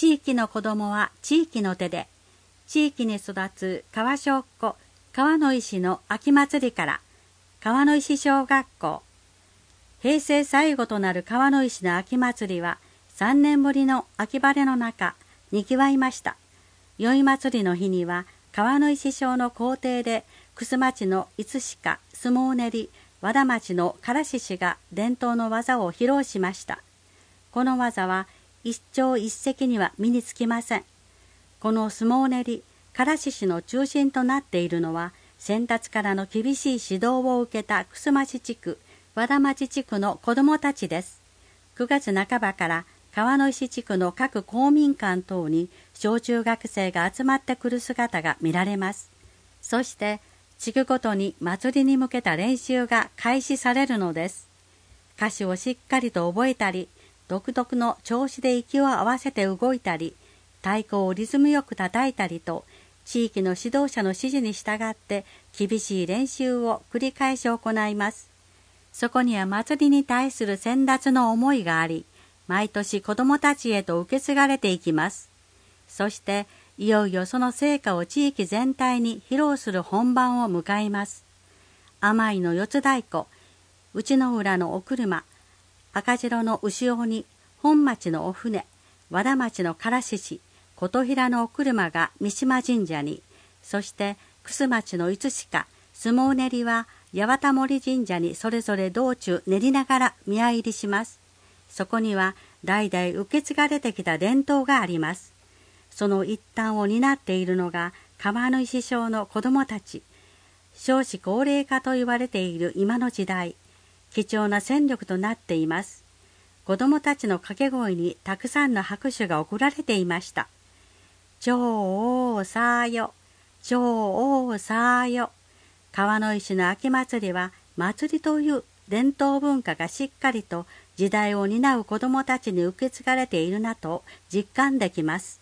地域の子供は地域の手で、地域に育つ川小っ子川の石の秋祭りから川の石小学校。平成最後となる川の石の秋祭りは3年ぶりの秋晴れの中にぎわいました。宵祭りの日には川の石小の校庭で楠町のいつしか相撲練り、和田町のからし師が伝統の技を披露しました。この技は一朝一夕には身につきません。この相撲練り、からし師の中心となっているのは、先達からの厳しい指導を受けた楠町地区、和田町地区の子どもたちです。9月半ばから川の石地区の各公民館等に小中学生が集まってくる姿が見られます。そして、地区ごとに祭りに向けた練習が開始されるのです。歌詞をしっかりと覚えたり、独特の調子で息を合わせて動いたり、太鼓をリズムよく叩いたりと、地域の指導者の指示に従って厳しい練習を繰り返し行います。そこには祭りに対する先達の思いがあり、毎年子どもたちへと受け継がれていきます。そして、いよいよその成果を地域全体に披露する本番を迎えます。甘いの四つ太鼓、内の浦のお車、赤白の牛鬼、本町のお船、和田町のからし師、琴平のお車が三島神社に、そして楠町のいつしか、相撲練りは八幡森神社にそれぞれ道中練りながら宮入りします。そこには代々受け継がれてきた伝統があります。その一端を担っているのが川の石小の子どもたち。少子高齢化と言われている今の時代、貴重な戦力となっています。子どもたちの掛け声にたくさんの拍手が送られていました。超大さよ、超大さよ。川の石の秋祭りは祭りという伝統文化がしっかりと時代を担う子どもたちに受け継がれているなと実感できます。